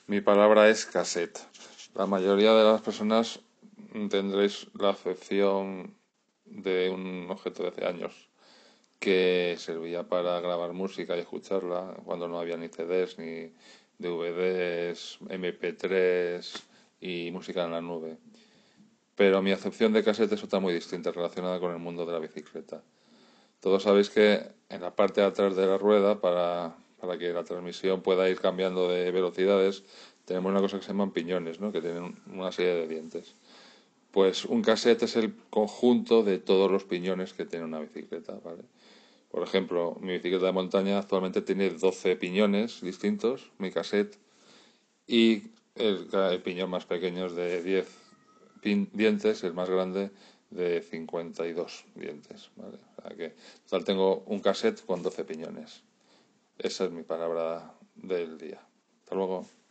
Mi palabra es cassette. La mayoría de las personas tendréis la acepción de un objeto de hace años que servía para grabar música y escucharla cuando no había ni CDs ni DVDs, MP3 y música en la nube. Pero mi acepción de cassette es otra muy distinta relacionada con el mundo de la bicicleta. Todos sabéis que en la parte de atrás de la rueda, para que la transmisión pueda ir cambiando de velocidades, tenemos una cosa que se llaman piñones, ¿no? Que tienen una serie de dientes. Pues un cassette es el conjunto de todos los piñones que tiene una bicicleta, ¿vale? Por ejemplo, mi bicicleta de montaña actualmente tiene 12 piñones distintos, mi cassette, y el piñón más pequeño es de 10 dientes, el más grande de 52 dientes, ¿vale? O sea que, en total tengo un cassette con 12 piñones. Esa es mi palabra del día. Hasta luego.